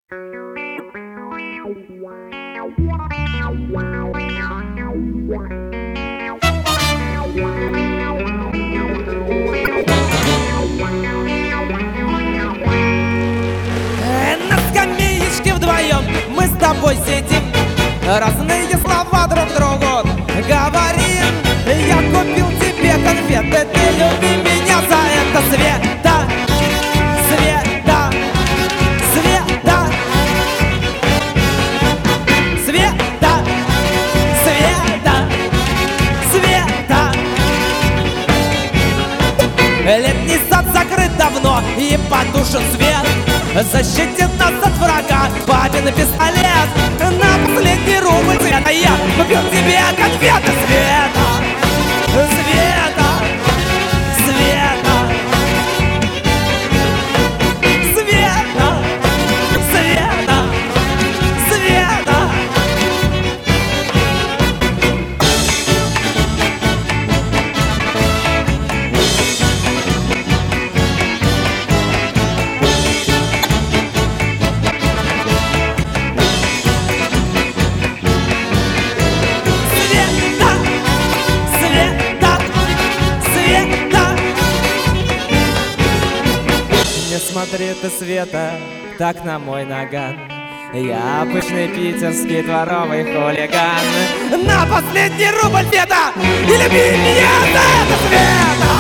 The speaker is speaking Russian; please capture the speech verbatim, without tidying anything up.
На скамеечке вдвоем мы с тобой сидим, разные слова друг другу говорим. Я купил тебе конфеты, ты люби меня за это. Света, Света, Света, Света, Света, Света. Летний сад закрыт давно и потушен свет, защитит нас от врага папин пистолет. На последний рубль цвета я купил тебе конфеты. Света, Света, Света, Света, Света, Света. Смотри ты, Света, так на мой наган. Я обычный питерский дворовый хулиган. На последний рубль, Света, и люби меня за это, Света.